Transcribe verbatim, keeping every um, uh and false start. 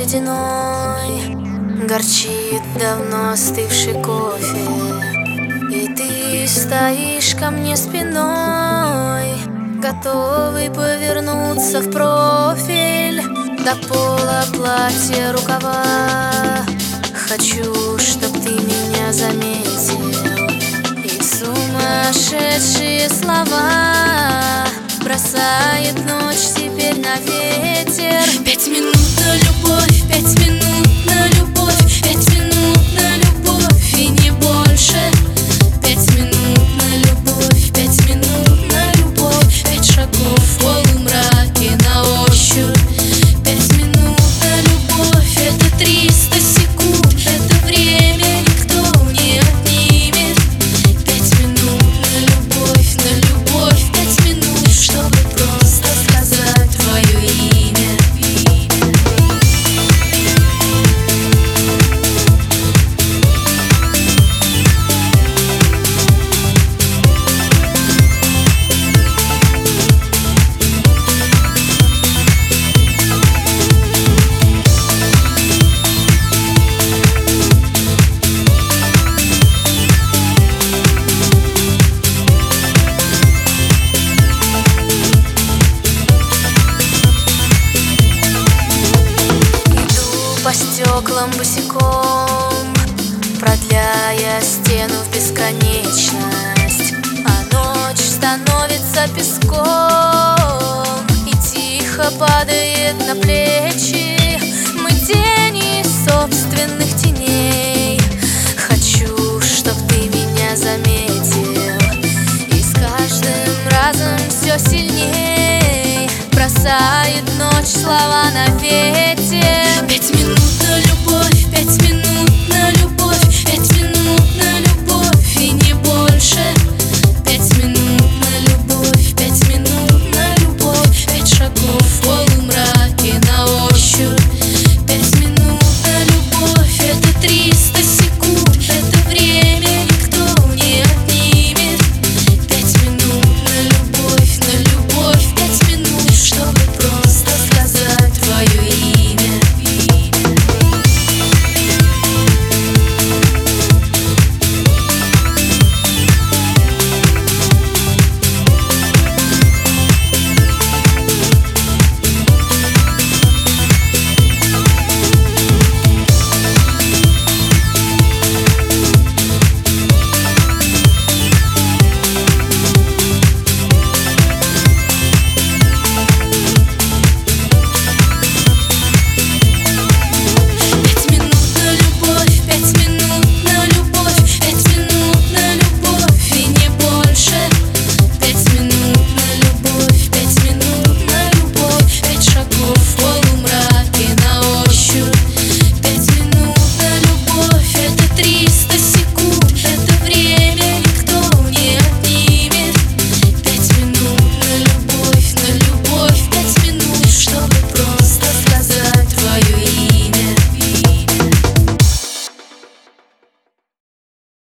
ледяной горчит давно остывший кофе, и ты стоишь ко мне спиной, готовый повернуться в профиль. До пола платья рукава, хочу, чтоб ты меня заметил. И сумасшедшие слова бросает ночь теперь на ветер. Пять минут на любовь, пять минут на любовь, пять минут на любовь и не больше. Пять минут на любовь, пять минут на любовь, пять шагов в полумраке на ощупь. Пять минут на любовь, это триста секунд, это время никто не отнимет. Пять минут на любовь, на любовь, пять минут, чтобы просто сказать твое имя. По стеклам босиком, продляя стену в бесконечность, а ночь становится песком и тихо падает на плечи. Мы тени собственных теней. Хочу, чтоб ты меня заметил, и с каждым разом все сильней бросает ночь слова на ветер. Пять минут на любовь, пять минут на любовь.